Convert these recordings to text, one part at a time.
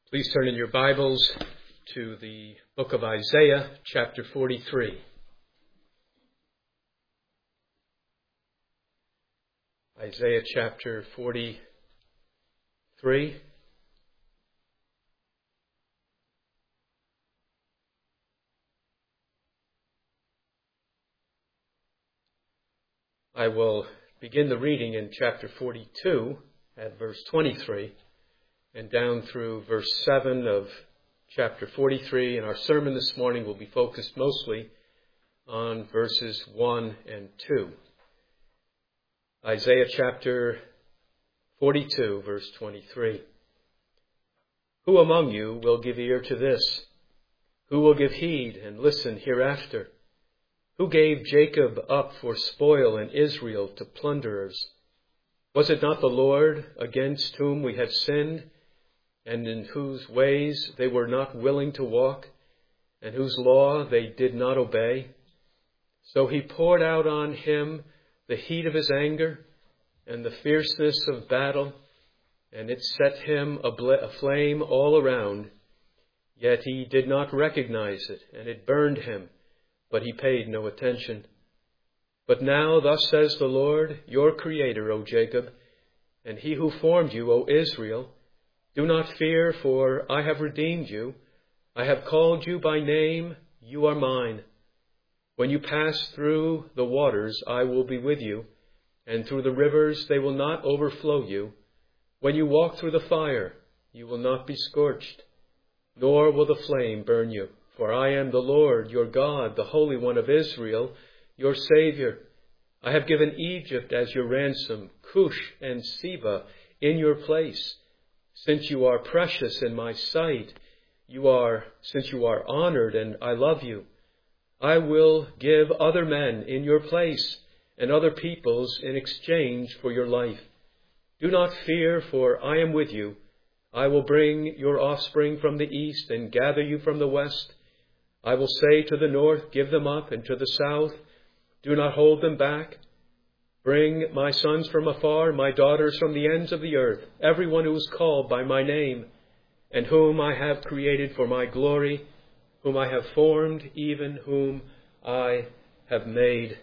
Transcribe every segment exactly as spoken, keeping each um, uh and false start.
Please turn in your Bibles to the book of Isaiah, chapter forty-three. Isaiah chapter forty-three. I will begin the reading in chapter forty-two at verse twenty-three. And down through verse seven of chapter forty-three. And our sermon this morning will be focused mostly on verses one and two. Isaiah chapter forty-two, verse twenty-three. Who among you will give ear to this? Who will give heed and listen hereafter? Who gave Jacob up for spoil and Israel to plunderers? Was it not the Lord against whom we have sinned, and in whose ways they were not willing to walk, and whose law they did not obey? So he poured out on him the heat of his anger and the fierceness of battle, and it set him aflame all around. Yet he did not recognize it, and it burned him, but he paid no attention. But now thus says the Lord, your Creator, O Jacob, and he who formed you, O Israel, do not fear, for I have redeemed you. I have called you by name. You are mine. When you pass through the waters, I will be with you, and through the rivers, they will not overflow you. When you walk through the fire, you will not be scorched, nor will the flame burn you. For I am the Lord, your God, the Holy One of Israel, your Savior. I have given Egypt as your ransom, Cush and Seba in your place. Since you are precious in my sight, you are, since you are honored and I love you, I will give other men in your place and other peoples in exchange for your life. Do not fear, for I am with you. I will bring your offspring from the east and gather you from the west. I will say to the north, give them up, and to the south, do not hold them back. Bring my sons from afar, my daughters from the ends of the earth, everyone who is called by my name, and whom I have created for my glory, whom I have formed, even whom I have made.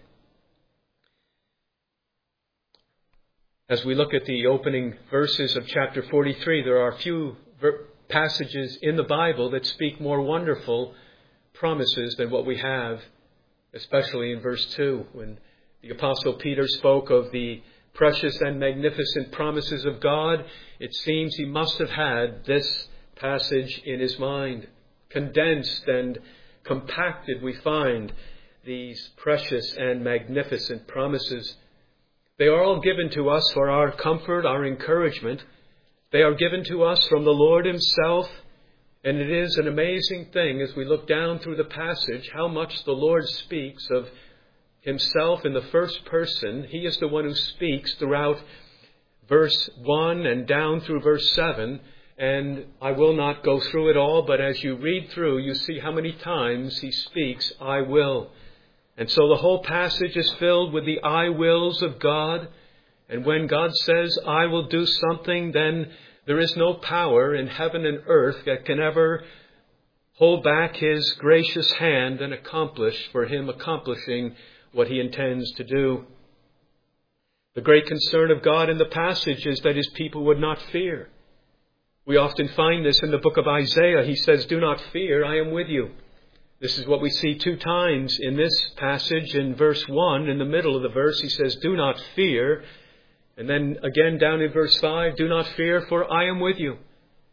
As we look at the opening verses of chapter forty-three, there are a few ver- passages in the Bible that speak more wonderful promises than what we have, especially in verse two, when the Apostle Peter spoke of the precious and magnificent promises of God. It seems he must have had this passage in his mind. Condensed and compacted, we find these precious and magnificent promises. They are all given to us for our comfort, our encouragement. They are given to us from the Lord himself. And it is an amazing thing as we look down through the passage how much the Lord speaks of himself in the first person. He is the one who speaks throughout verse one and down through verse seven. And I will not go through it all, but as you read through, you see how many times he speaks, I will. And so the whole passage is filled with the I wills of God. And when God says, I will do something, then there is no power in heaven and earth that can ever hold back his gracious hand and accomplish for him accomplishing what he intends to do. The great concern of God in the passage is that his people would not fear. We often find this in the book of Isaiah. He says, do not fear, I am with you. This is what we see two times in this passage. In verse one, in the middle of the verse, he says, do not fear. And then again down in verse five, do not fear, for I am with you.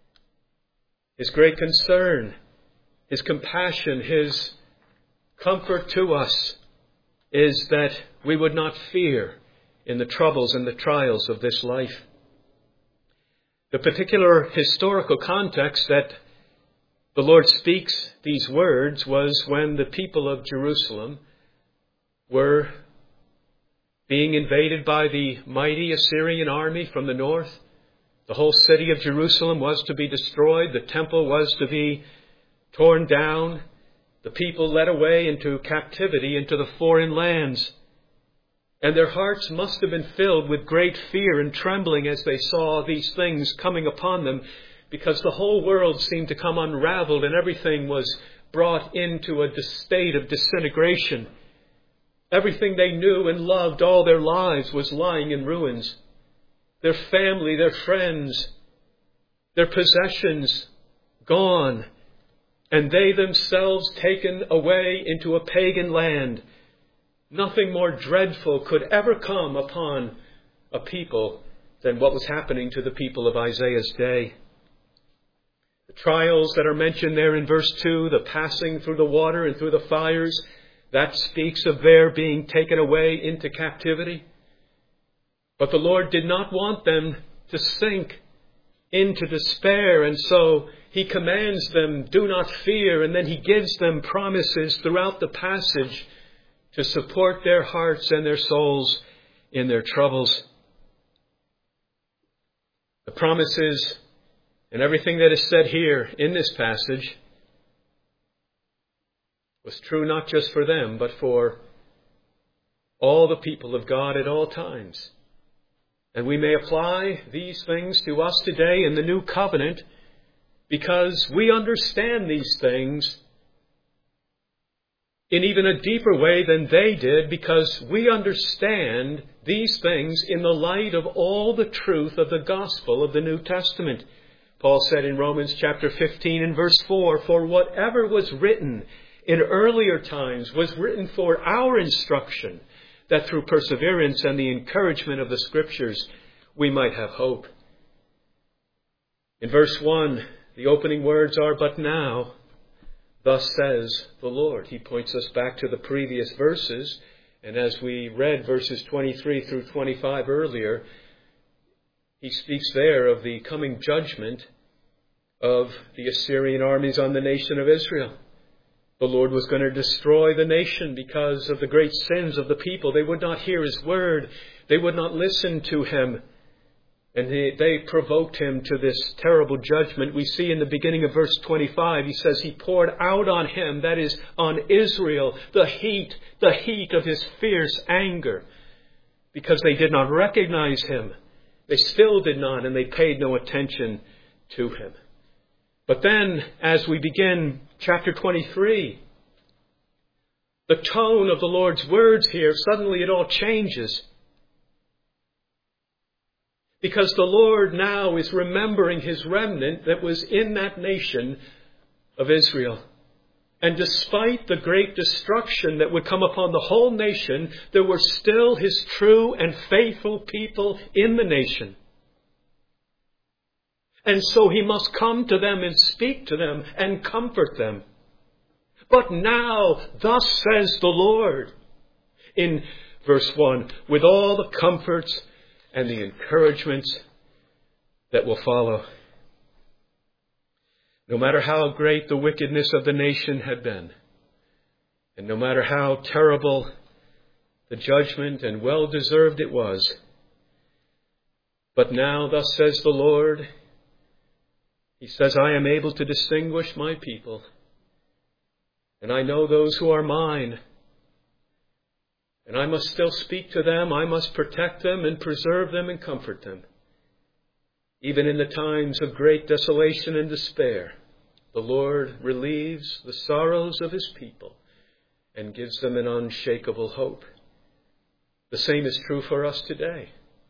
His great concern, his compassion, his comfort to us is that we would not fear in the troubles and the trials of this life. The particular historical context that the Lord speaks these words was when the people of Jerusalem were being invaded by the mighty Assyrian army from the north. The whole city of Jerusalem was to be destroyed. The temple was to be torn down. The people led away into captivity into the foreign lands. And their hearts must have been filled with great fear and trembling as they saw these things coming upon them. because the whole world seemed to come unraveled and everything was brought into a state of disintegration. Everything they knew and loved all their lives was lying in ruins. Their family, their friends, their possessions gone, and they themselves taken away into a pagan land. Nothing more dreadful could ever come upon a people than what was happening to the people of Isaiah's day. The trials that are mentioned there in verse two, the passing through the water and through the fires, that speaks of their being taken away into captivity. But the Lord did not want them to sink into despair, and so He commands them, do not fear, and then He gives them promises throughout the passage to support their hearts and their souls in their troubles. The promises and everything that is said here in this passage was true not just for them, but for all the people of God at all times. And we may apply these things to us today in the new covenant because we understand these things in even a deeper way than they did, because we understand these things in the light of all the truth of the gospel of the New Testament. Paul said in Romans chapter fifteen and verse four, "For whatever was written in earlier times was written for our instruction, that through perseverance and the encouragement of the Scriptures we might have hope." In verse one, the opening words are, "But now, thus says the Lord." He points us back to the previous verses, and as we read verses twenty-three through twenty-five earlier, he speaks there of the coming judgment of the Assyrian armies on the nation of Israel. The Lord was going to destroy the nation because of the great sins of the people. They would not hear His word. They would not listen to Him. And they, they provoked Him to this terrible judgment. We see in the beginning of verse twenty-five, He says He poured out on him, that is, on Israel, the heat, the heat of His fierce anger, because they did not recognize Him. They still did not, and they paid no attention to Him. But then, as we begin chapter twenty-three, the tone of the Lord's words here, suddenly it all changes. Because the Lord now is remembering His remnant that was in that nation of Israel. And despite the great destruction that would come upon the whole nation, there were still His true and faithful people in the nation. And so He must come to them and speak to them and comfort them. But now, thus says the Lord, in verse one, with all the comforts and the encouragements that will follow. No matter how great the wickedness of the nation had been, and no matter how terrible the judgment and well-deserved it was, but now, thus says the Lord, He says, I am able to distinguish my people, and I know those who are mine. And I must still speak to them. I must protect them and preserve them and comfort them. Even in the times of great desolation and despair, the Lord relieves the sorrows of His people and gives them an unshakable hope. The same is true for us today.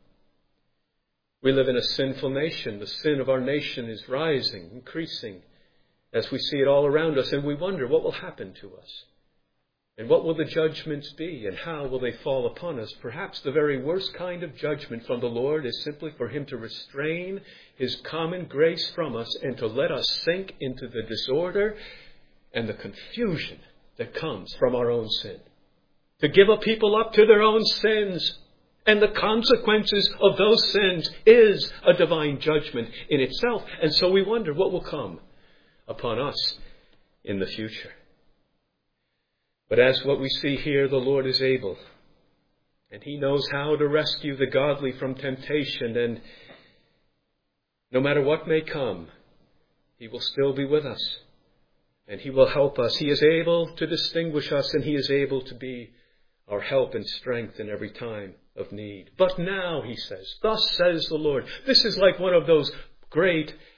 We live in a sinful nation. The sin of our nation is rising, increasing, as we see it all around us, and we wonder what will happen to us. And what will the judgments be, and how will they fall upon us? Perhaps the very worst kind of judgment from the Lord is simply for Him to restrain His common grace from us and to let us sink into the disorder and the confusion that comes from our own sin. To give a people up to their own sins. And the consequences of those sins is a divine judgment in itself. And so we wonder what will come upon us in the future. But as what we see here, the Lord is able. And He knows how to rescue the godly from temptation. And no matter what may come, He will still be with us. And He will help us. He is able to distinguish us, and He is able to be our help and strength in every time of need. But now, He says, thus says the Lord. This is like one of those great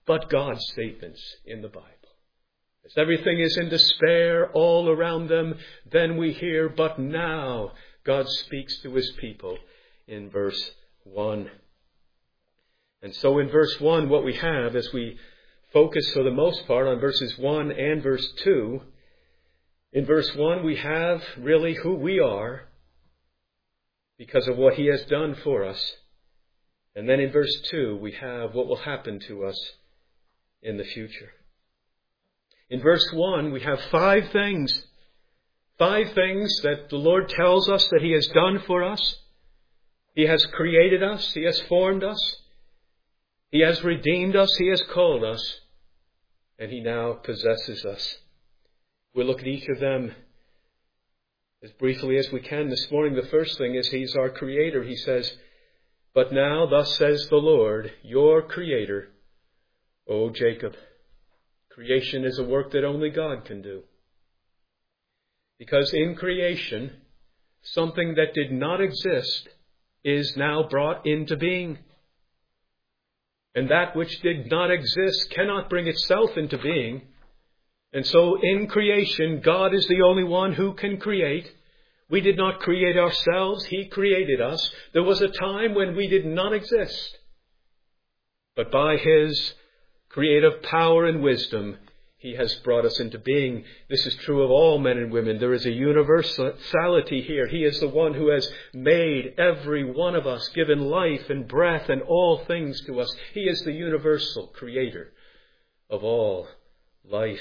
but God's statements in the Bible. As everything is in despair all around them, then we hear, but now God speaks to his people in verse one. And so in verse one, what we have, as we focus for the most part on verses one and verse two, in verse one we have really who we are because of what he has done for us. And then in verse two we have what will happen to us in the future. In verse one we have five things. Five things that the Lord tells us that he has done for us. He has created us. He has formed us. He has redeemed us. He has called us. And he now possesses us. We'll look at each of them as briefly as we can this morning. The first thing is he's our creator. He says, but now thus says the Lord, your creator, O Jacob. Creation is a work that only God can do. Because in creation, something that did not exist is now brought into being. And that which did not exist cannot bring itself into being. And so in creation, God is the only one who can create. We did not create ourselves. He created us. There was a time when we did not exist. But by his creative power and wisdom, he has brought us into being. This is true of all men and women. There is a universality here. He is the one who has made every one of us, given life and breath and all things to us. He is the universal creator of all life.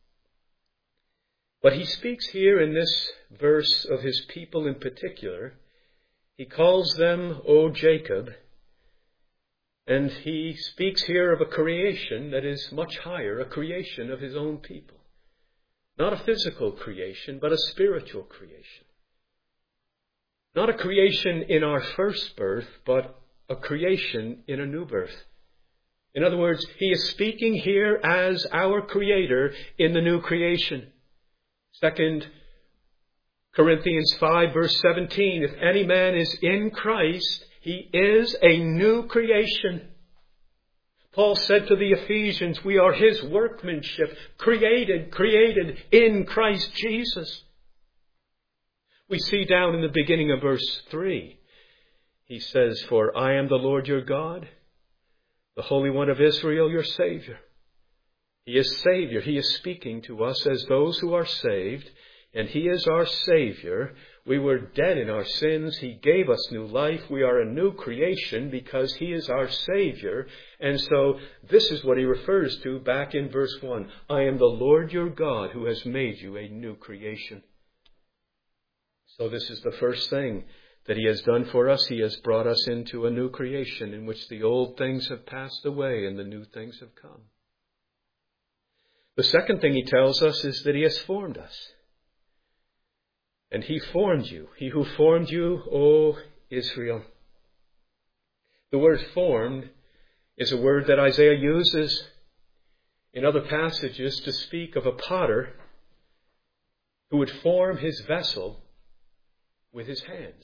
But he speaks here in this verse of his people in particular. He calls them, O Jacob. And he speaks here of a creation that is much higher, a creation of his own people. Not a physical creation, but a spiritual creation. Not a creation in our first birth, but a creation in a new birth. In other words, he is speaking here as our creator in the new creation. Second Corinthians five verse seventeen, if any man is in Christ, he is a new creation. Paul said to the Ephesians, we are his workmanship, created, created in Christ Jesus. We see down in the beginning of verse three, he says, for I am the Lord your God, the Holy One of Israel, your Savior. He is Savior. He is speaking to us as those who are saved, and he is our Savior. We were dead in our sins. He gave us new life. We are a new creation because he is our Savior. And so this is what he refers to back in verse one. I am the Lord your God who has made you a new creation. So this is the first thing that he has done for us. He has brought us into a new creation in which the old things have passed away and the new things have come. The second thing he tells us is that he has formed us. And he formed you. He who formed you, O Israel. The word formed is a word that Isaiah uses in other passages to speak of a potter who would form his vessel with his hands.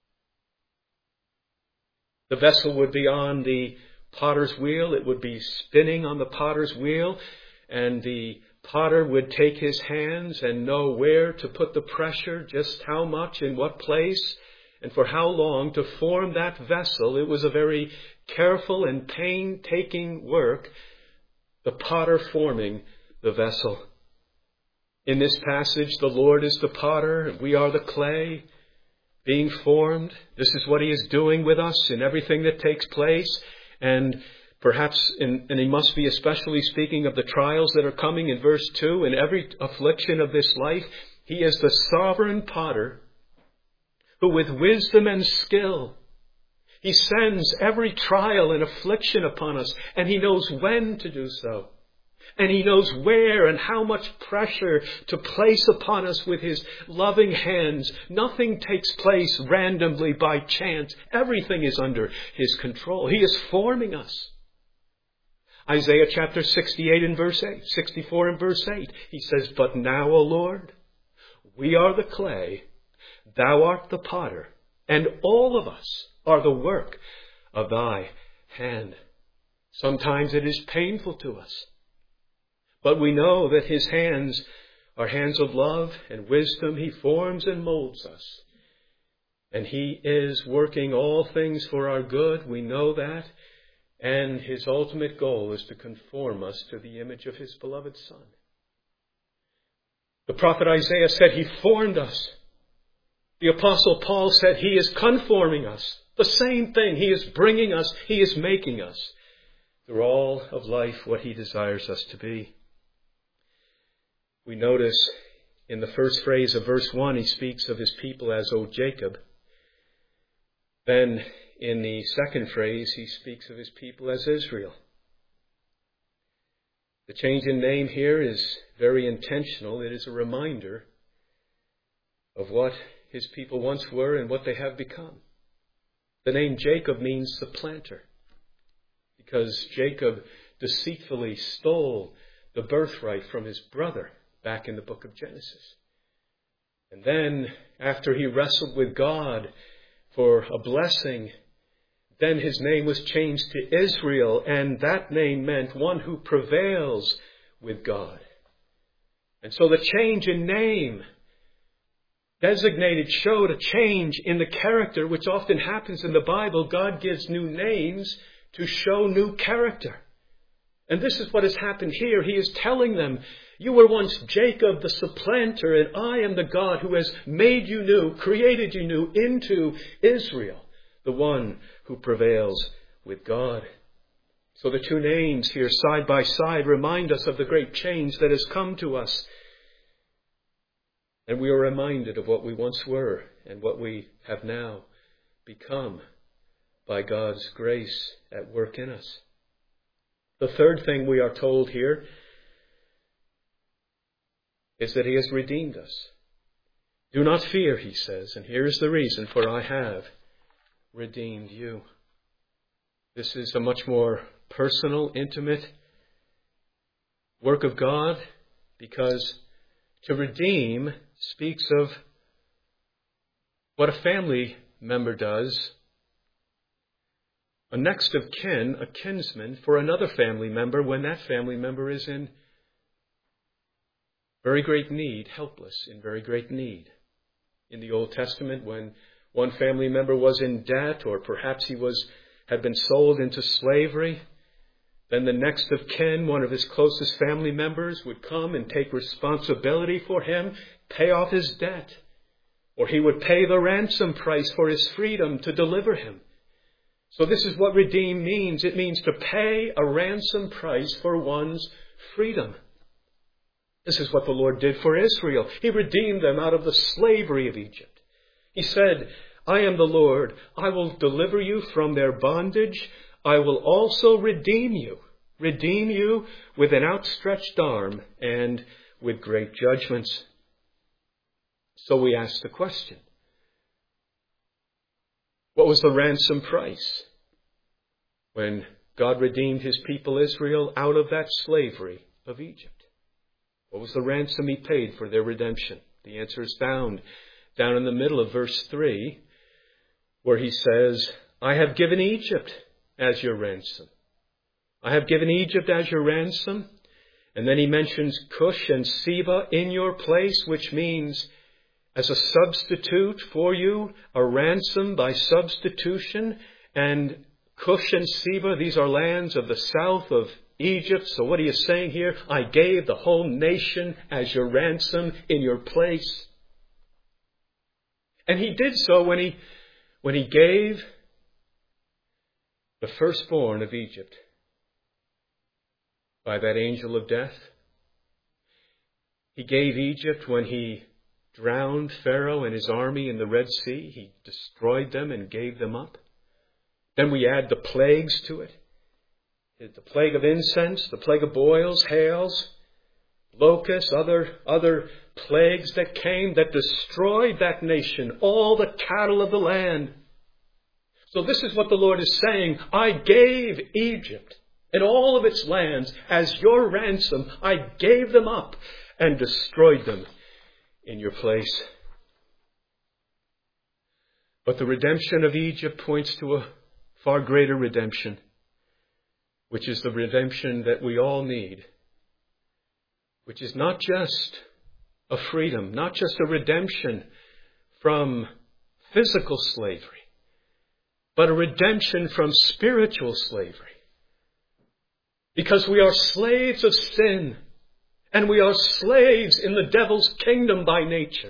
The vessel would be on the potter's wheel. It would be spinning on the potter's wheel. And the potter would take his hands and know where to put the pressure, just how much, in what place, and for how long to form that vessel. It was a very careful and painstaking work, the potter forming the vessel. In this passage, the Lord is the potter, we are the clay being formed. This is what he is doing with us in everything that takes place. And Perhaps, in, and he must be especially speaking of the trials that are coming in verse two. In every affliction of this life, he is the sovereign potter who with wisdom and skill, he sends every trial and affliction upon us. And he knows when to do so. And he knows where and how much pressure to place upon us with his loving hands. Nothing takes place randomly by chance. Everything is under his control. He is forming us. Isaiah chapter sixty-eight and verse eight, sixty-four and verse eight, he says, but now, O Lord, we are the clay, thou art the potter, and all of us are the work of thy hand. Sometimes it is painful to us. But we know that his hands are hands of love and wisdom. He forms and molds us. And he is working all things for our good. We know that. And his ultimate goal is to conform us to the image of his beloved Son. The prophet Isaiah said he formed us. The apostle Paul said he is conforming us. The same thing. He is bringing us. He is making us through all of life what he desires us to be. We notice in the first phrase of verse one, he speaks of his people as, O Jacob. Then in the second phrase, he speaks of his people as Israel. The change in name here is very intentional. It is a reminder of what his people once were and what they have become. The name Jacob means supplanter, because Jacob deceitfully stole the birthright from his brother back in the book of Genesis. And then, after he wrestled with God for a blessing, then his name was changed to Israel, and that name meant one who prevails with God. And so the change in name designated showed a change in the character, which often happens in the Bible. God gives new names to show new character. And this is what has happened here. He is telling them, you were once Jacob the supplanter, and I am the God who has made you new, created you new into Israel, the one who prevails with God. So the two names here side by side remind us of the great change that has come to us. And we are reminded of what we once were and what we have now become by God's grace at work in us. The third thing we are told here is that he has redeemed us. Do not fear, he says, and here is the reason, for I have redeemed you. This is a much more personal, intimate work of God, because to redeem speaks of what a family member does, a next of kin, a kinsman, for another family member when that family member is in very great need, helpless, in very great need. In the Old Testament, when one family member was in debt, or perhaps he was had been sold into slavery, then the next of kin, one of his closest family members, would come and take responsibility for him, pay off his debt, or he would pay the ransom price for his freedom to deliver him. So this is what redeem means. It means to pay a ransom price for one's freedom. This is what the Lord did for Israel. He redeemed them out of the slavery of Egypt. He said, I am the Lord. I will deliver you from their bondage. I will also redeem you. Redeem you with an outstretched arm and with great judgments. So we ask the question, what was the ransom price when God redeemed his people Israel out of that slavery of Egypt? What was the ransom he paid for their redemption? The answer is found down in the middle of verse three, where he says, I have given Egypt as your ransom. I have given Egypt as your ransom. And then he mentions Cush and Seba in your place, which means as a substitute for you, a ransom by substitution. And Cush and Seba, these are lands of the south of Egypt. So what he is saying here, I gave the whole nation as your ransom in your place. And he did so when he, when he gave the firstborn of Egypt by that angel of death. He gave Egypt when he drowned Pharaoh and his army in the Red Sea. He destroyed them and gave them up. Then we add the plagues to it. The plague of incense, the plague of boils, hails, locusts, other, other plagues that came that destroyed that nation, all the cattle of the land. So this is what the Lord is saying. I gave Egypt and all of its lands as your ransom. I gave them up and destroyed them in your place. But the redemption of Egypt points to a far greater redemption, which is the redemption that we all need, which is not just a freedom, not just a redemption from physical slavery, but a redemption from spiritual slavery. Because we are slaves of sin, and we are slaves in the devil's kingdom by nature.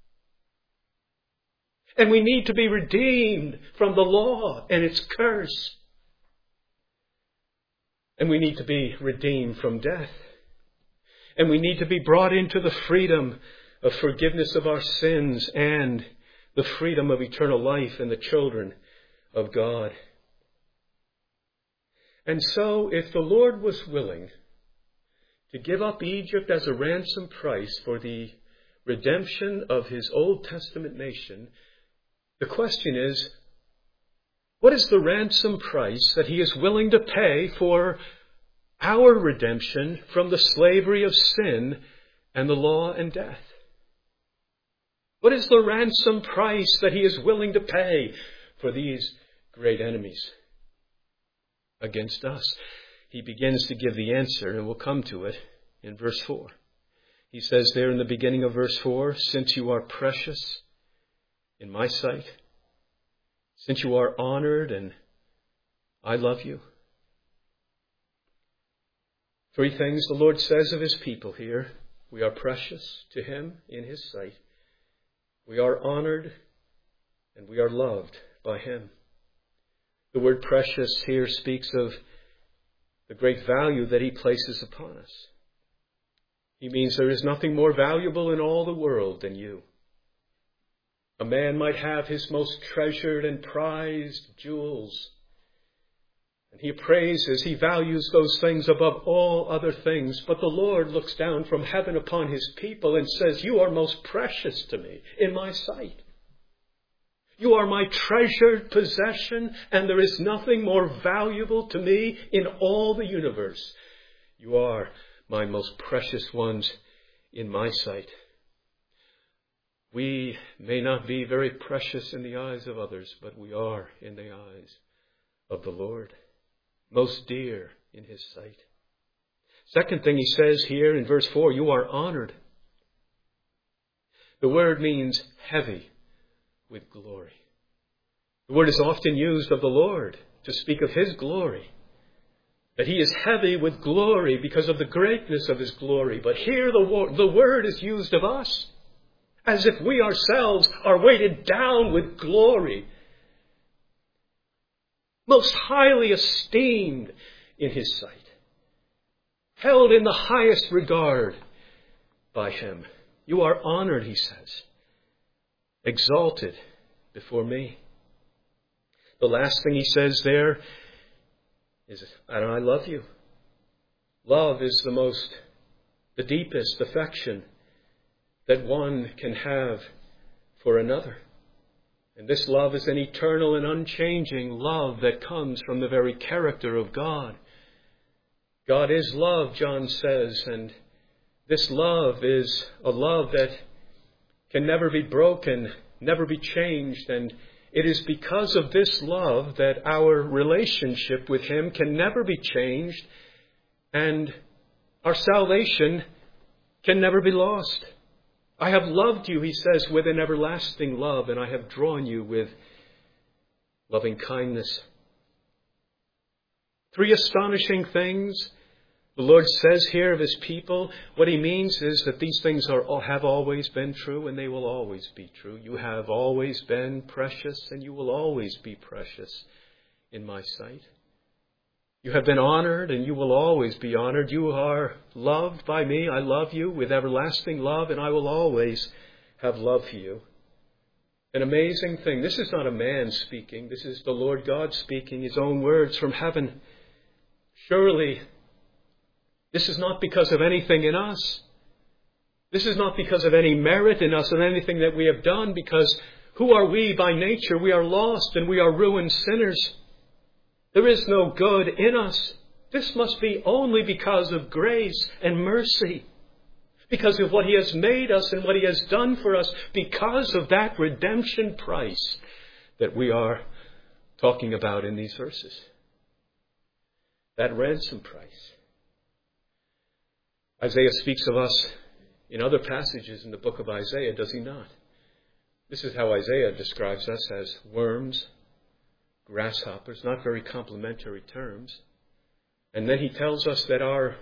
And we need to be redeemed from the law and its curse. And we need to be redeemed from death. And we need to be brought into the freedom of forgiveness of our sins and the freedom of eternal life in the children of God. And so, if the Lord was willing to give up Egypt as a ransom price for the redemption of his Old Testament nation, the question is, what is the ransom price that he is willing to pay for our redemption from the slavery of sin and the law and death? What is the ransom price that he is willing to pay for these great enemies against us? He begins to give the answer, and we'll come to it in verse four. He says there in the beginning of verse four, since you are precious in my sight, since you are honored and I love you. Three things the Lord says of his people here. We are precious to him in his sight. We are honored and we are loved by him. The word precious here speaks of the great value that he places upon us. He means there is nothing more valuable in all the world than you. A man might have his most treasured and prized jewels, and he praises, he values those things above all other things. But the Lord looks down from heaven upon his people and says, you are most precious to me in my sight. You are my treasured possession, and there is nothing more valuable to me in all the universe. You are my most precious ones in my sight. We may not be very precious in the eyes of others, but we are in the eyes of the Lord, most dear in his sight. Second thing he says here in verse four, you are honored. The word means heavy with glory. The word is often used of the Lord to speak of his glory, that he is heavy with glory because of the greatness of his glory. But here the, wo- the word is used of us, as if we ourselves are weighted down with glory, most highly esteemed in his sight, held in the highest regard by him. You are honored, he says, exalted before me. The last thing he says there is, and I love you. Love is the most, the deepest affection that one can have for another. And this love is an eternal and unchanging love that comes from the very character of God. God is love, John says, and this love is a love that can never be broken, never be changed, and it is because of this love that our relationship with him can never be changed, and our salvation can never be lost. I have loved you, he says, with an everlasting love, and I have drawn you with loving kindness. Three astonishing things the Lord says here of his people. What he means is that these things are have always been true, and they will always be true. You have always been precious, and you will always be precious in my sight. You have been honored, and you will always be honored. You are loved by me. I love you with everlasting love, and I will always have love for you. An amazing thing. This is not a man speaking. This is the Lord God speaking, his own words from heaven. Surely, this is not because of anything in us. This is not because of any merit in us and anything that we have done, because who are we by nature? We are lost and we are ruined sinners. There is no good in us. This must be only because of grace and mercy, because of what he has made us and what he has done for us, because of that redemption price that we are talking about in these verses. that ransom price. Isaiah speaks of us in other passages in the book of Isaiah, does he not? This is how Isaiah describes us, as worms, grasshoppers, not very complimentary terms. And then he tells us that our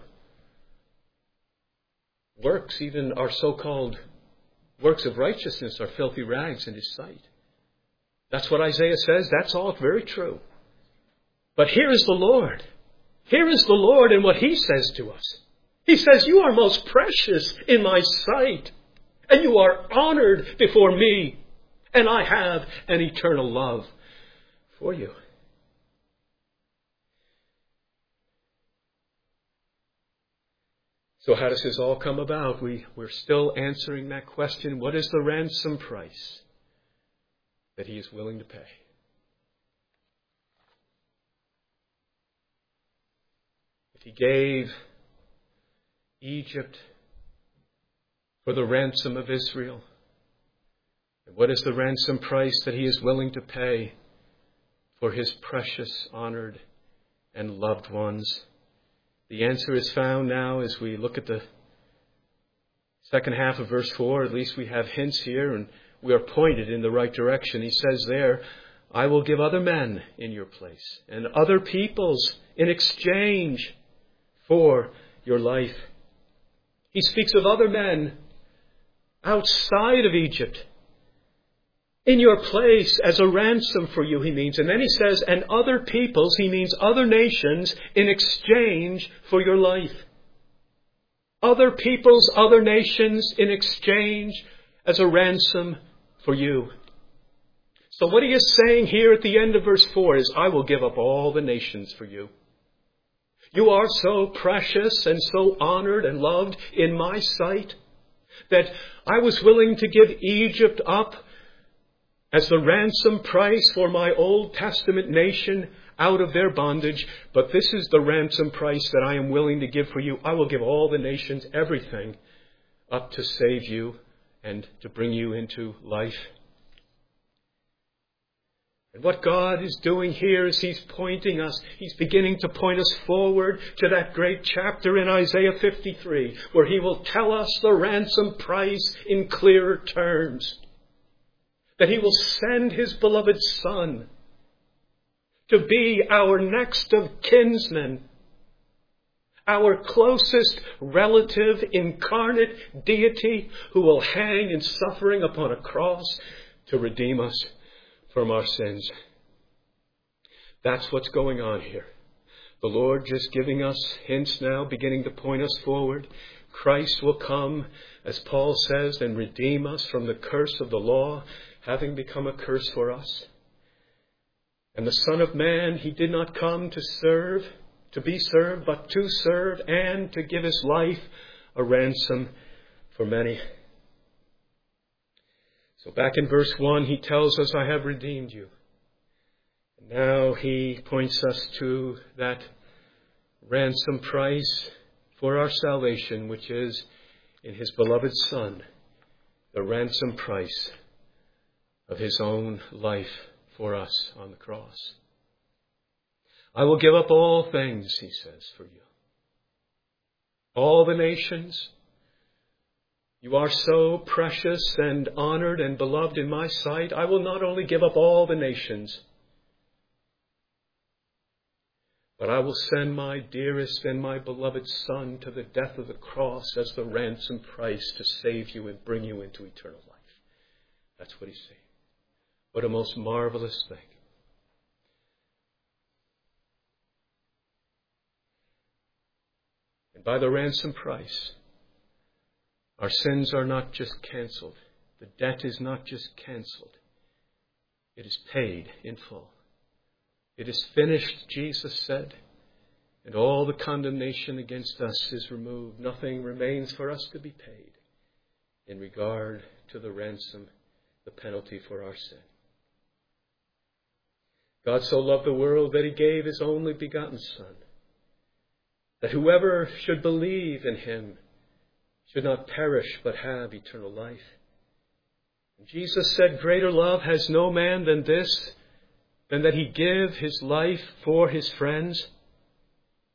works, even our so-called works of righteousness, are filthy rags in his sight. That's what Isaiah says. That's all very true. But here is the Lord. Here is the Lord and what he says to us. He says, you are most precious in my sight, and you are honored before me, and I have an eternal love for you. So how does this all come about? We, we're still answering that question. What is the ransom price that he is willing to pay? If he gave Egypt for the ransom of Israel, and what is the ransom price that he is willing to pay for his precious, honored, and loved ones? The answer is found now as we look at the second half of verse four. At least we have hints here, and we are pointed in the right direction. He says there, I will give other men in your place, and other peoples in exchange for your life. He speaks of other men outside of Egypt, in your place as a ransom for you, he means. And then he says, and other peoples, he means other nations, in exchange for your life. Other peoples, other nations, in exchange as a ransom for you. So what he is saying here at the end of verse four is, I will give up all the nations for you. You are so precious and so honored and loved in my sight that I was willing to give Egypt up as the ransom price for my Old Testament nation out of their bondage. But this is the ransom price that I am willing to give for you. I will give all the nations everything up to save you and to bring you into life. And what God is doing here is he's pointing us, he's beginning to point us forward to that great chapter in Isaiah fifty-three, where he will tell us the ransom price in clearer terms. That he will send his beloved Son to be our next of kinsmen, our closest relative, incarnate deity, who will hang in suffering upon a cross to redeem us from our sins. That's what's going on here. The Lord just giving us hints now, beginning to point us forward. Christ will come, as Paul says, and redeem us from the curse of the law, having become a curse for us. And the Son of Man, he did not come to serve, to be served, but to serve and to give his life a ransom for many. So back in verse one, he tells us, I have redeemed you. And now he points us to that ransom price for our salvation, which is in his beloved Son, the ransom price of his own life for us on the cross. I will give up all things, he says, for you. All the nations. You are so precious and honored and beloved in my sight. I will not only give up all the nations, but I will send my dearest and my beloved Son to the death of the cross as the ransom price to save you and bring you into eternal life. That's what he's saying. What a most marvelous thing. And by the ransom price, our sins are not just canceled. The debt is not just canceled. It is paid in full. It is finished, Jesus said, and all the condemnation against us is removed. Nothing remains for us to be paid in regard to the ransom, the penalty for our sin. God so loved the world that he gave his only begotten Son, that whoever should believe in him should not perish but have eternal life. And Jesus said, greater love has no man than this, than that he give his life for his friends.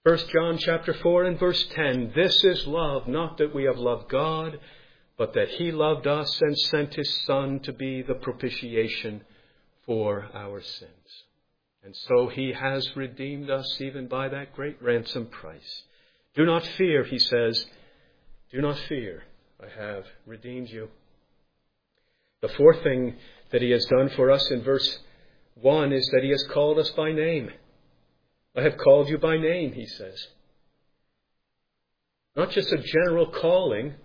First John chapter four and verse ten, this is love, not that we have loved God, but that he loved us and sent his Son to be the propitiation for our sins. And so he has redeemed us even by that great ransom price. Do not fear, he says. Do not fear. I have redeemed you. The fourth thing that he has done for us in verse one is that he has called us by name. I have called you by name, he says. Not just a general calling.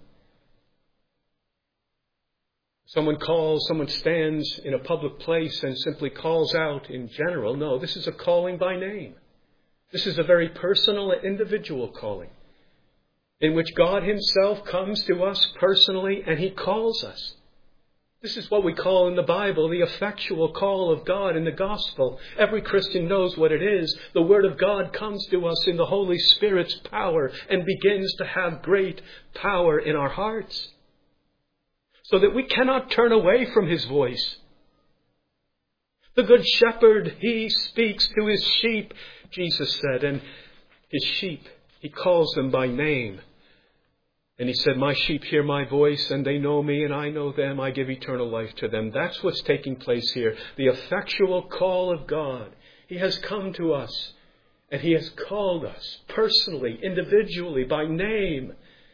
Someone calls, someone stands in a public place and simply calls out in general. No, this is a calling by name. This is a very personal and individual calling in which God himself comes to us personally and he calls us. This is what we call in the Bible the effectual call of God in the gospel. Every Christian knows what it is. The Word of God comes to us in the Holy Spirit's power and begins to have great power in our hearts, so that we cannot turn away from his voice. The Good Shepherd, he speaks to his sheep, Jesus said, and his sheep, he calls them by name. And he said, my sheep hear my voice, and they know me, and I know them. I give eternal life to them. That's what's taking place here. The effectual call of God. He has come to us, and he has called us personally, individually, by name,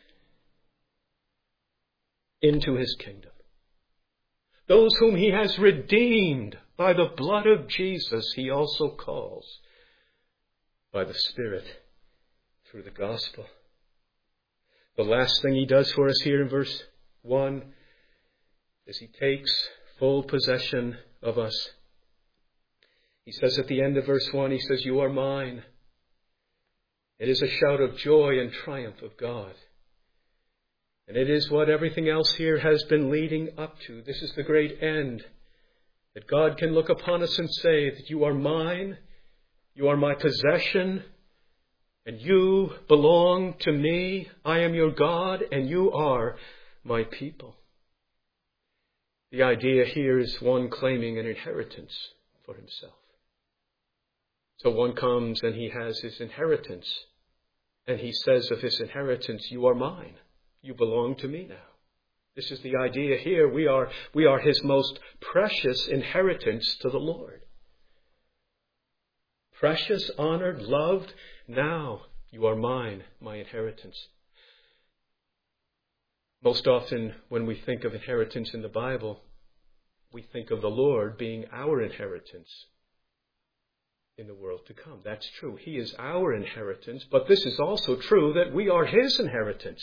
into his kingdom. Those whom he has redeemed by the blood of Jesus, he also calls by the Spirit through the gospel. The last thing he does for us here in verse one is he takes full possession of us. He says at the end of verse one, he says, you are mine. It is a shout of joy and triumph of God. And it is what everything else here has been leading up to. This is the great end. That God can look upon us and say that you are mine, you are my possession, and you belong to me. I am your God, and you are my people. The idea here is one claiming an inheritance for himself. So one comes and he has his inheritance, and he says of his inheritance, you are mine. You belong to me now. This is the idea here. We are, we are his most precious inheritance to the Lord. Precious, honored, loved, now you are mine, my inheritance. Most often when we think of inheritance in the Bible, we think of the Lord being our inheritance in the world to come. That's true. He is our inheritance, but this is also true that we are his inheritance.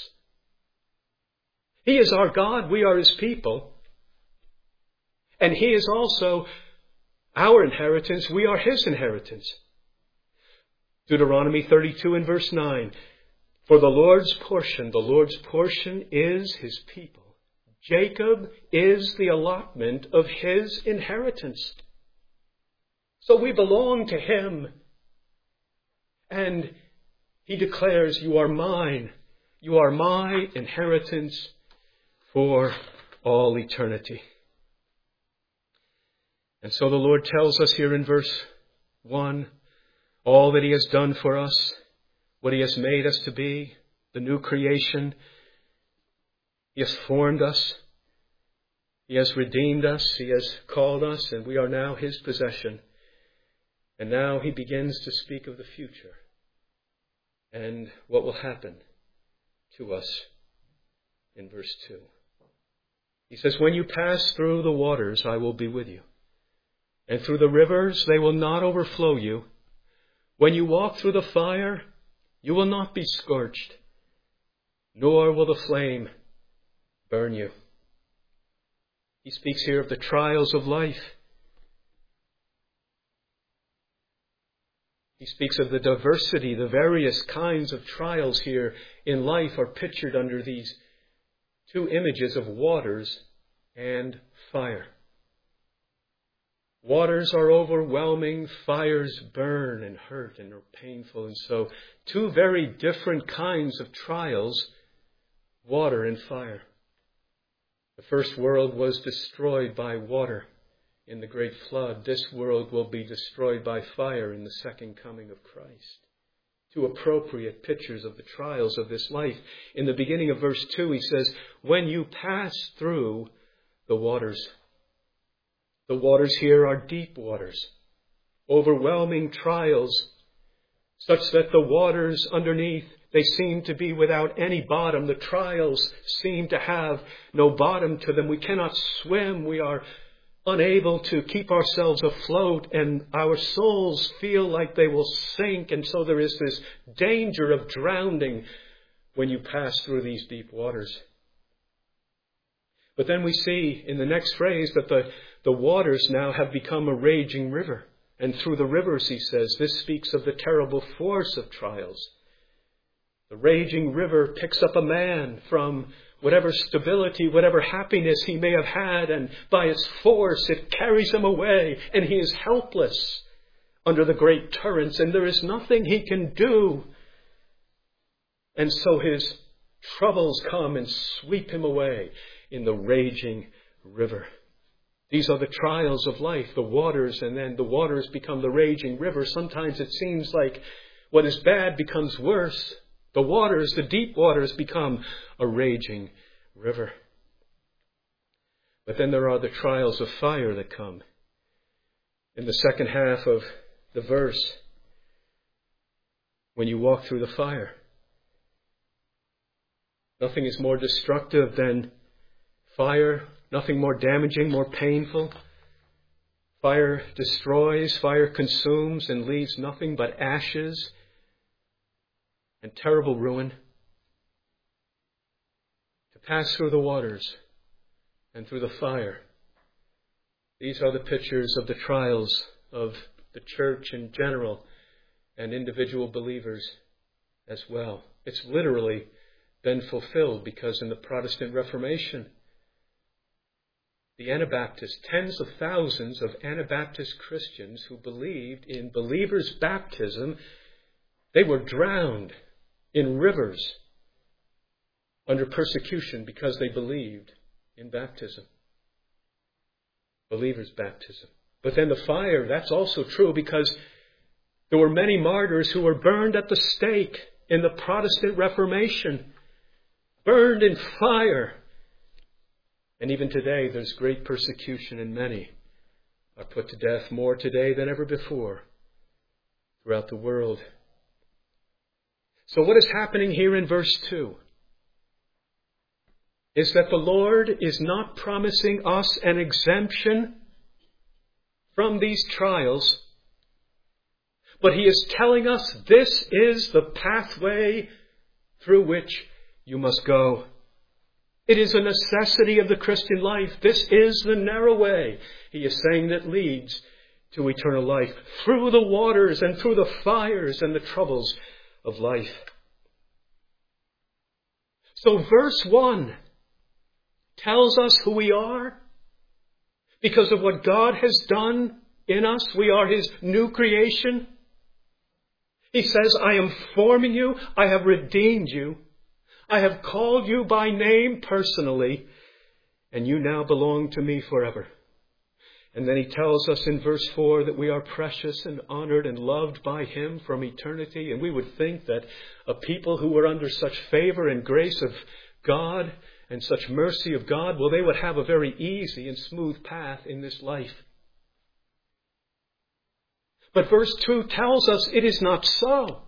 He is our God, we are his people. And he is also our inheritance, we are his inheritance. Deuteronomy thirty-two and verse nine. For the Lord's portion, the Lord's portion is his people. Jacob is the allotment of his inheritance. So we belong to him. And he declares, you are mine. You are my inheritance for all eternity. And so the Lord tells us here in verse one, all that he has done for us, what he has made us to be, the new creation. He has formed us. He has redeemed us. He has called us, and we are now his possession. And now he begins to speak of the future and what will happen to us in verse two. He says, when you pass through the waters, I will be with you. And through the rivers, they will not overflow you. When you walk through the fire, you will not be scorched, nor will the flame burn you. He speaks here of the trials of life. He speaks of the diversity, the various kinds of trials here in life are pictured under these two images of waters and fire. Waters are overwhelming, fires burn and hurt and are painful. And so two very different kinds of trials, water and fire. The first world was destroyed by water in the great flood. This world will be destroyed by fire in the second coming of Christ. two appropriate pictures of the trials of this life. In the beginning of verse two, he says, when you pass through the waters. The waters here are deep waters, overwhelming trials, such that the waters underneath, they seem to be without any bottom. The trials seem to have no bottom to them. We cannot swim. We are unable to keep ourselves afloat, and our souls feel like they will sink. And so there is this danger of drowning when you pass through these deep waters. But then we see in the next phrase that the, the waters now have become a raging river. And through the rivers, he says, this speaks of the terrible force of trials. The raging river picks up a man from whatever stability, whatever happiness he may have had, and by its force it carries him away, and he is helpless under the great torrents, and there is nothing he can do. And so his troubles come and sweep him away in the raging river. These are the trials of life, the waters, and then the waters become the raging river. Sometimes it seems like what is bad becomes worse. The waters, the deep waters, become a raging river. But then there are the trials of fire that come. In the second half of the verse, when you walk through the fire, nothing is more destructive than fire, nothing more damaging, more painful. Fire destroys, fire consumes, and leaves nothing but ashes and terrible ruin. To pass through the waters and through the fire. These are the pictures of the trials of the church in general and individual believers as well. It's literally been fulfilled because in the Protestant Reformation, the Anabaptists, tens of thousands of Anabaptist Christians who believed in believers' baptism, they were drowned in rivers under persecution because they believed in baptism. Believers' baptism. But then the fire, that's also true because there were many martyrs who were burned at the stake in the Protestant Reformation. Burned in fire. And even today there's great persecution, and many are put to death, more today than ever before throughout the world. So what is happening here in verse two is that the Lord is not promising us an exemption from these trials, but He is telling us this is the pathway through which you must go. It is a necessity of the Christian life. This is the narrow way, He is saying, that leads to eternal life, through the waters and through the fires and the troubles of life. So verse one tells us who we are. Because of what God has done in us, we are His new creation. He says, I am forming you, I have redeemed you, I have called you by name personally, and you now belong to me forever. And then He tells us in verse four that we are precious and honored and loved by Him from eternity. And we would think that a people who were under such favor and grace of God and such mercy of God, well, they would have a very easy and smooth path in this life. But verse two tells us it is not so.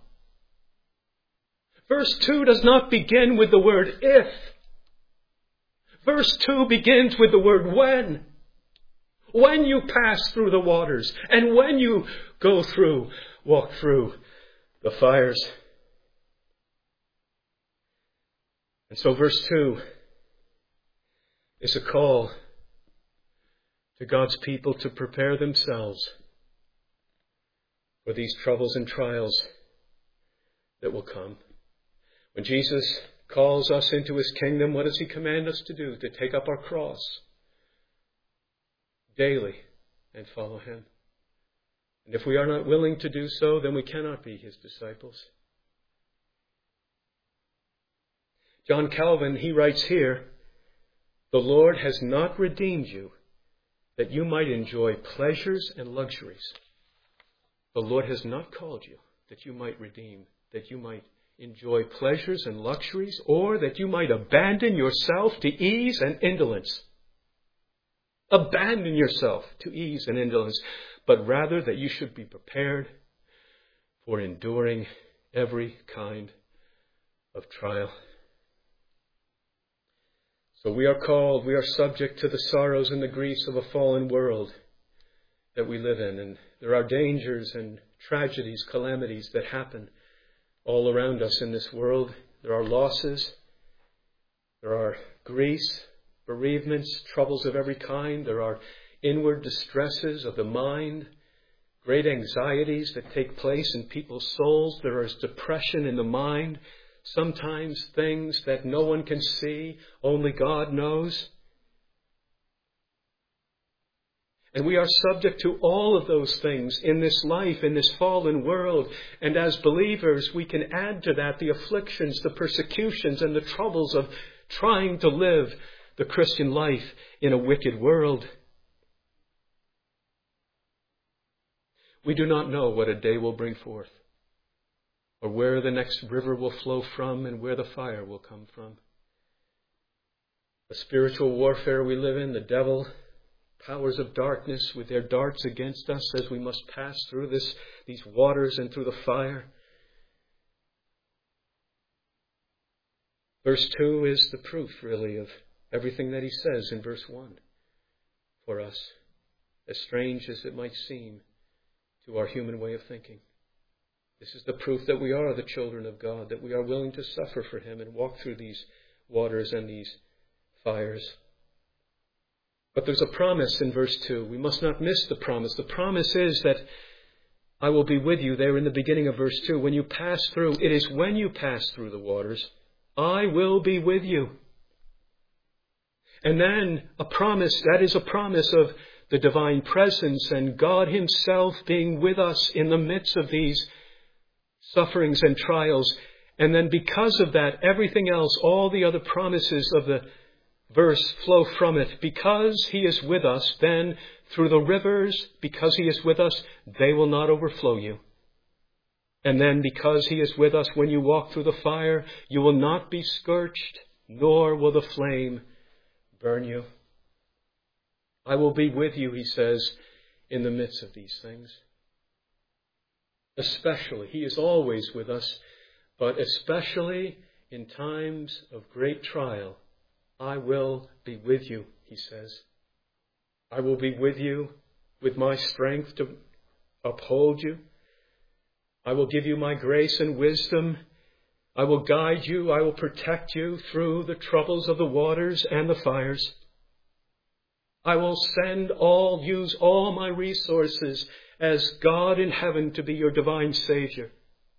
Verse two does not begin with the word if. Verse two begins with the word when. When you pass through the waters, and when you go through, walk through the fires. And so verse two is a call to God's people to prepare themselves for these troubles and trials that will come. When Jesus calls us into His kingdom, what does He command us to do? To take up our cross daily and follow Him. And if we are not willing to do so, then we cannot be His disciples. John Calvin, he writes here, the Lord has not redeemed you that you might enjoy pleasures and luxuries. The Lord has not called you that you might redeem that you might enjoy pleasures and luxuries, or that you might abandon yourself to ease and indolence. Abandon yourself to ease and indolence, but rather that you should be prepared for enduring every kind of trial. So we are called, we are subject to the sorrows and the griefs of a fallen world that we live in. And there are dangers and tragedies, calamities that happen all around us in this world. There are losses. There are griefs, bereavements, troubles of every kind. There are inward distresses of the mind, great anxieties that take place in people's souls. There is depression in the mind. Sometimes things that no one can see, only God knows. And we are subject to all of those things in this life, in this fallen world. And as believers, we can add to that the afflictions, the persecutions, and the troubles of trying to live the Christian life in a wicked world. We do not know what a day will bring forth, or where the next river will flow from, and where the fire will come from. The spiritual warfare we live in, the devil, powers of darkness with their darts against us as we must pass through this, these waters and through the fire. Verse two is the proof, really, of everything that he says in verse one for us, as strange as it might seem to our human way of thinking. This is the proof that we are the children of God, that we are willing to suffer for him and walk through these waters and these fires. But there's a promise in verse two. We must not miss the promise. The promise is that I will be with you there in the beginning of verse two. When you pass through, it is when you pass through the waters, I will be with you. And then a promise, that is a promise of the divine presence and God himself being with us in the midst of these sufferings and trials. And then because of that, everything else, all the other promises of the verse flow from it. Because he is with us, then through the rivers, because he is with us, they will not overflow you. And then because he is with us, when you walk through the fire, you will not be scorched, nor will the flame burn you. I will be with you, he says, in the midst of these things. Especially, he is always with us, but especially in times of great trial, I will be with you, he says. I will be with you with my strength to uphold you. I will give you my grace and wisdom. I will guide you. I will protect you through the troubles of the waters and the fires. I will send all, use all my resources as God in heaven to be your divine Savior,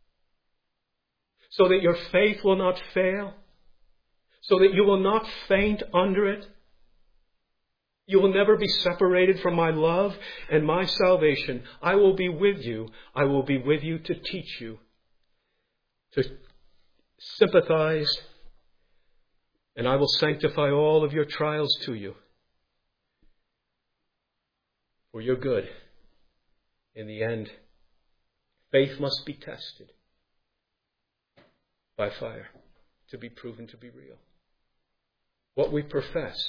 so that your faith will not fail, so that you will not faint under it. You will never be separated from my love and my salvation. I will be with you. I will be with you to teach you, to sympathize, and I will sanctify all of your trials to you for your good. In the end, faith must be tested by fire to be proven to be real. What we profess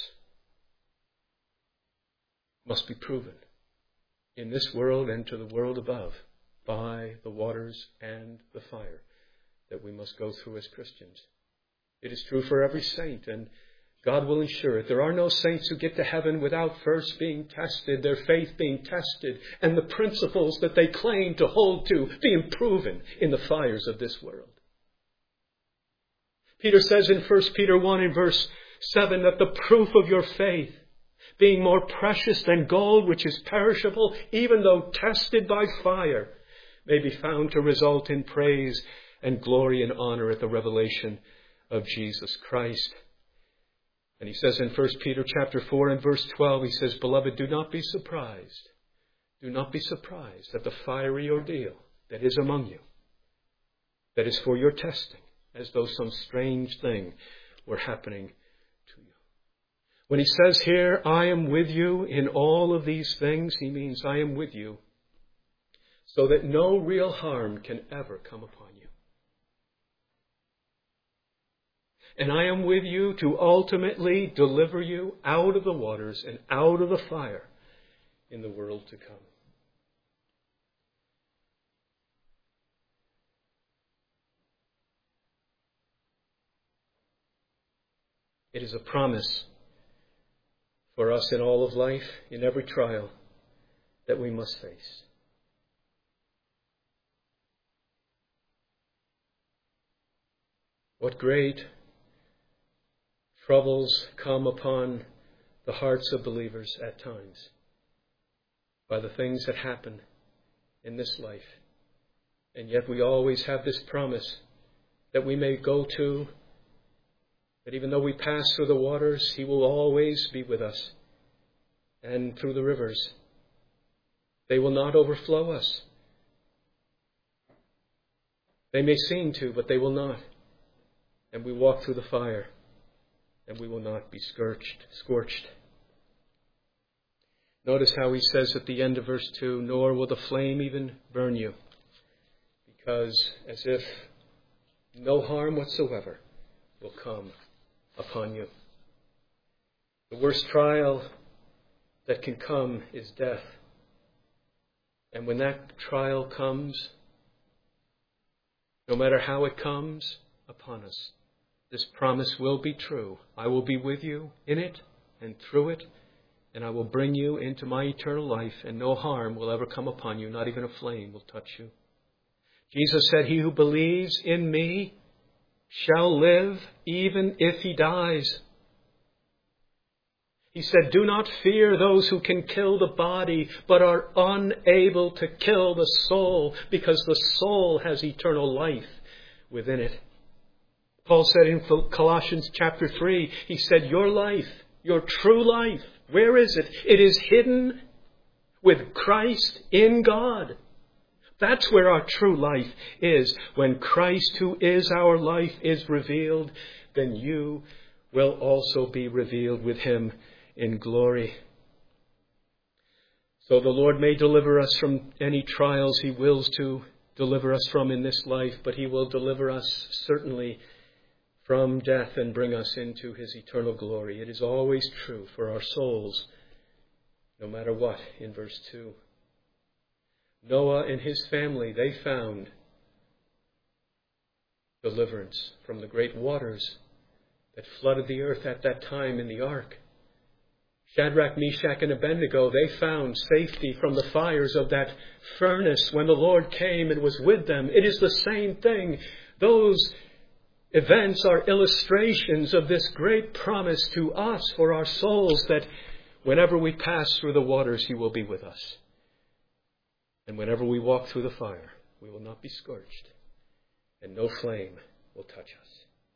must be proven in this world and to the world above by the waters and the fire that we must go through as Christians. It is true for every saint, and God will ensure it. There are no saints who get to heaven without first being tested, their faith being tested, and the principles that they claim to hold to being proven in the fires of this world. Peter says in First Peter one in verse seven that the proof of your faith, being more precious than gold which is perishable, even though tested by fire, may be found to result in praise and glory and honor at the revelation of Jesus Christ. And he says in First Peter chapter four and verse twelve, he says, Beloved, do not be surprised. Do not be surprised at the fiery ordeal that is among you, that is for your testing, as though some strange thing were happening to you. When he says here, I am with you in all of these things, he means I am with you so that no real harm can ever come upon you. And I am with you to ultimately deliver you out of the waters and out of the fire in the world to come. It is a promise for us in all of life, in every trial that we must face. What great troubles come upon the hearts of believers at times by the things that happen in this life. And yet we always have this promise that we may go to, that even though we pass through the waters, He will always be with us. And through the rivers, they will not overflow us. They may seem to, but they will not. And we walk through the fire, and we will not be scorched. scorched. Notice how he says at the end of verse two, nor will the flame even burn you, because as if no harm whatsoever will come upon you. The worst trial that can come is death. And when that trial comes, no matter how it comes upon us, this promise will be true. I will be with you in it and through it, and I will bring you into my eternal life, and no harm will ever come upon you, not even a flame will touch you. Jesus said, he who believes in me shall live even if he dies. He said, do not fear those who can kill the body, but are unable to kill the soul, because the soul has eternal life within it. Paul said in Colossians chapter three, he said, your life, your true life, where is it? It is hidden with Christ in God. That's where our true life is. When Christ, who is our life, is revealed, then you will also be revealed with him in glory. So the Lord may deliver us from any trials he wills to deliver us from in this life, but he will deliver us certainly from death and bring us into his eternal glory. It is always true for our souls, no matter what, in verse two. Noah and his family, they found deliverance from the great waters that flooded the earth at that time in the ark. Shadrach, Meshach, and Abednego, they found safety from the fires of that furnace when the Lord came and was with them. It is the same thing. Those events are illustrations of this great promise to us for our souls that whenever we pass through the waters, he will be with us. And whenever we walk through the fire, we will not be scorched, and no flame will touch us.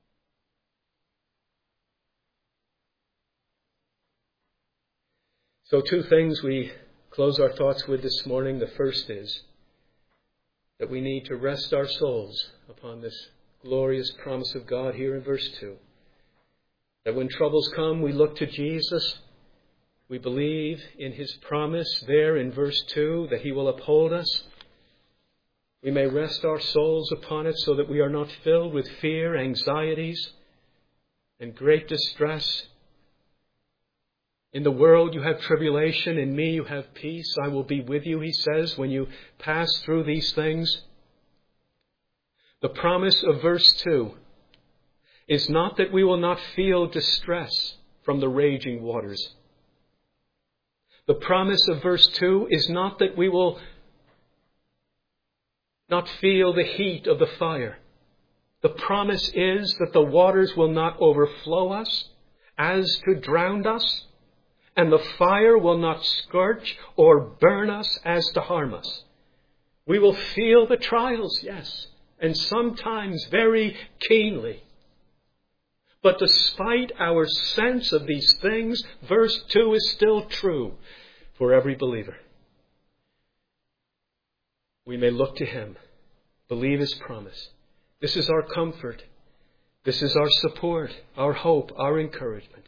So two things we close our thoughts with this morning. The first is that we need to rest our souls upon this glorious promise of God here in verse two. That when troubles come, we look to Jesus. We believe in his promise there in verse two that he will uphold us. We may rest our souls upon it so that we are not filled with fear, anxieties, and great distress. In the world you have tribulation, in me you have peace. I will be with you, he says, when you pass through these things. The promise of verse two is not that we will not feel distress from the raging waters. The promise of verse two is not that we will not feel the heat of the fire. The promise is that the waters will not overflow us as to drown us, and the fire will not scorch or burn us as to harm us. We will feel the trials, yes, and sometimes very keenly. But despite our sense of these things, verse two is still true for every believer. We may look to him, believe his promise. This is our comfort. This is our support, our hope, our encouragement.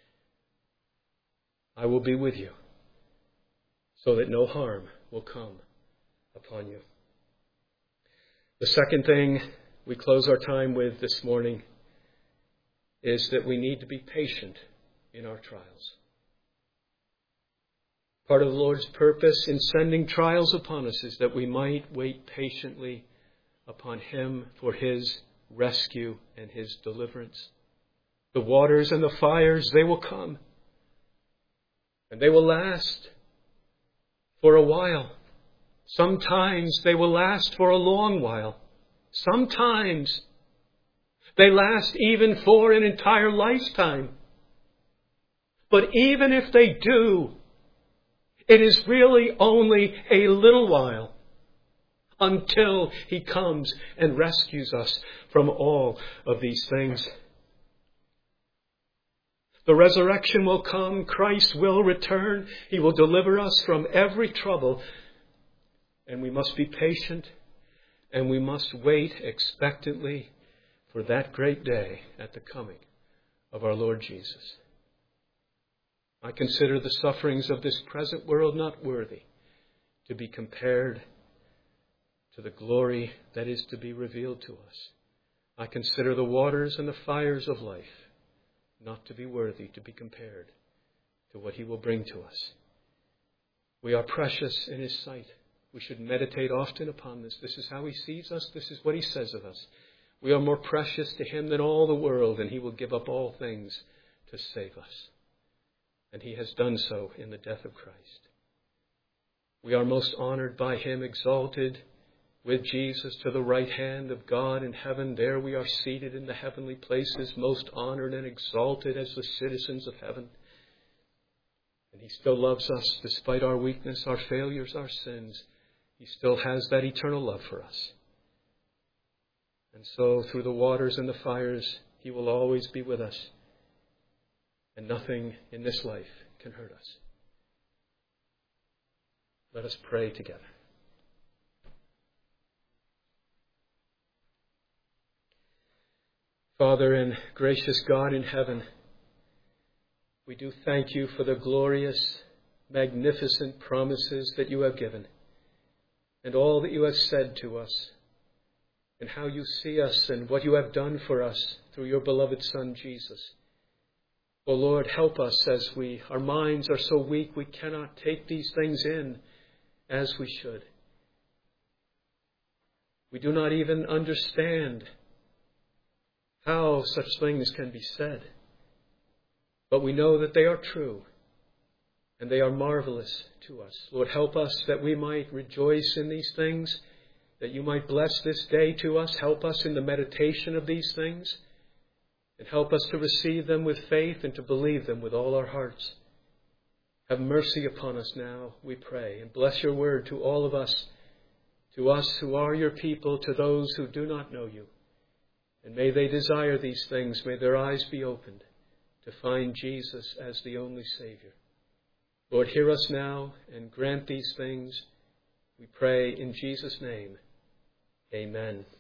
I will be with you so that no harm will come upon you. The second thing we close our time with this morning is that we need to be patient in our trials. Part of the Lord's purpose in sending trials upon us is that we might wait patiently upon Him for His rescue and His deliverance. The waters and the fires, they will come. And they will last for a while. Sometimes they will last for a long while. Sometimes they last even for an entire lifetime. But even if they do, it is really only a little while until He comes and rescues us from all of these things. The resurrection will come. Christ will return. He will deliver us from every trouble. And we must be patient, and we must wait expectantly for that great day at the coming of our Lord Jesus. I consider the sufferings of this present world not worthy to be compared to the glory that is to be revealed to us. I consider the waters and the fires of life not to be worthy to be compared to what He will bring to us. We are precious in His sight. We should meditate often upon this. This is how He sees us. This is what He says of us. We are more precious to Him than all the world, and He will give up all things to save us. And He has done so in the death of Christ. We are most honored by Him, exalted with Jesus to the right hand of God in heaven. There we are seated in the heavenly places, most honored and exalted as the citizens of heaven. And He still loves us despite our weakness, our failures, our sins. He still has that eternal love for us. And so through the waters and the fires, He will always be with us. And nothing in this life can hurt us. Let us pray together. Father and gracious God in heaven, we do thank You for the glorious, magnificent promises that You have given, and all that You have said to us, and how You see us and what You have done for us through Your beloved Son, Jesus. O Lord, help us as we, our minds are so weak we cannot take these things in as we should. We do not even understand how such things can be said. But we know that they are true and they are marvelous to us. Lord, help us that we might rejoice in these things, that You might bless this day to us. Help us in the meditation of these things, and help us to receive them with faith and to believe them with all our hearts. Have mercy upon us now, we pray, and bless Your word to all of us, to us who are Your people, to those who do not know You. And may they desire these things. May their eyes be opened to find Jesus as the only Savior. Lord, hear us now and grant these things. We pray in Jesus' name. Amen.